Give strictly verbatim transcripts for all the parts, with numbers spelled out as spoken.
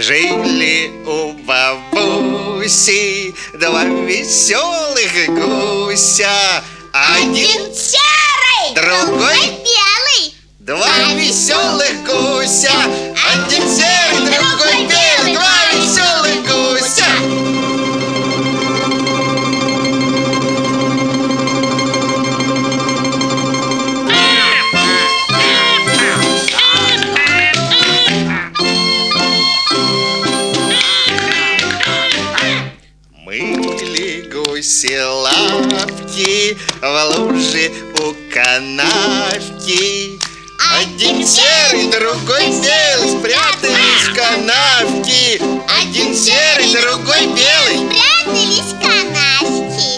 Жили у бабуси два веселых гуся. Один серый, другой белый. Два веселых гуся. Один серый, другой белый. Два веселых гуся. Мыли гуси лапки в луже у канавки. Один серый, другой белый спрятались в канавки. Один серый, другой белый спрятались в канавки.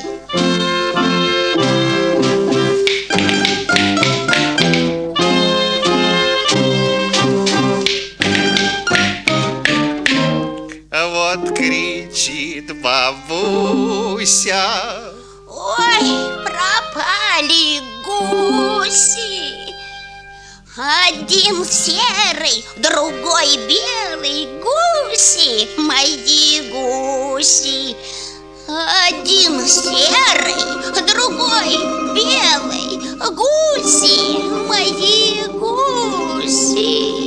Вот кричит бабуся: ой, пропали гуси. Один серый, другой белый. Гуси, мои гуси. Один серый, другой белый. Гуси, мои гуси.